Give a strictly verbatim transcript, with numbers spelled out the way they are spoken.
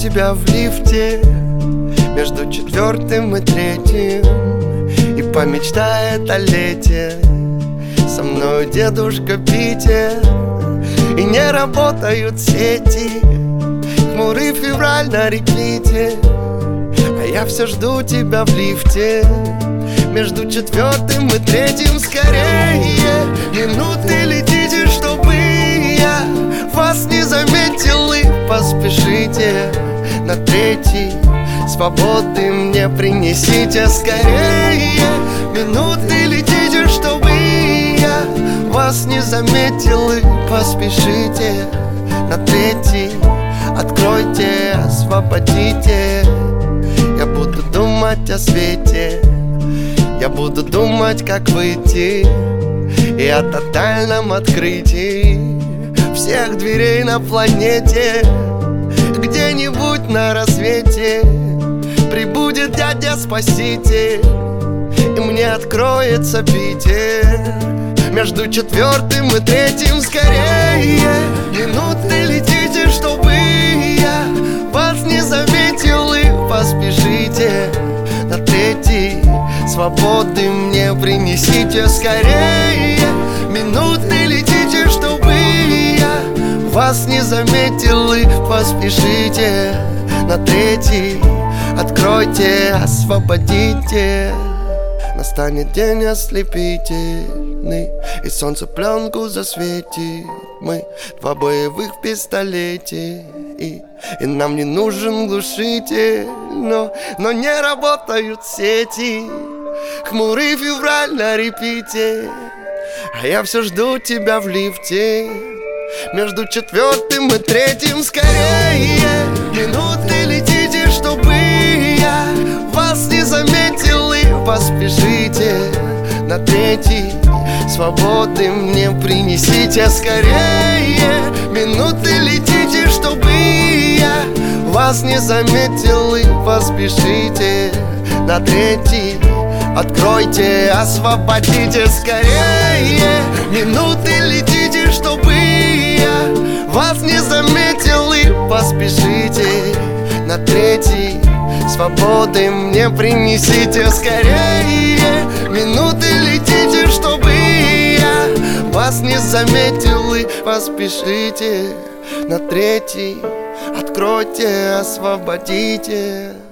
тебя в лифте между четвертым и третьим, и помечтает о лете со мною дедушка Питер. И не работают сети, хмурый февраль на репите, а я все жду тебя в лифте между четвертым и третьим. Скорее, минуты летите, чтобы я вас не заметил, и поспешите на третий. Свободы мне принесите скорее. Минуты летите, чтобы я вас не заметил, и поспешите на третий. Откройте, освободите. Я буду думать о свете, я буду думать, как выйти, и о тотальном открытии всех дверей на планете. Где-нибудь на рассвете прибудет дядя-спаситель, и мне откроется Питер между четвертым и третьим. Скорее, минуты летите, чтобы я вас не заметил, и поспешите на третий. Свободы мне принесите скорее. Минуты летите, чтобы я вас не заметил, и поспешите на третий. Откройте, освободите. Настанет день ослепительный, и солнце пленку засветит. Мы два боевых в пистолете, и, и нам не нужен глушитель. Но, но не работают сети, хмурый февраль на репите, а я все жду тебя в лифте между четвертым и третьим. Скорее, минуты летите, чтобы я вас не заметил, и поспешите на третий. Свободы мне принесите скорее. Минуты летите, чтобы я вас не заметил, и поспешите на третий. Откройте, освободите скорее. Минуты летите, чтобы я вас не заметил, и поспешите на третий. Свободы мне принесите скорее. Минуты летите, чтобы я вас не заметил, и поспешите на третий. Откройте, освободите.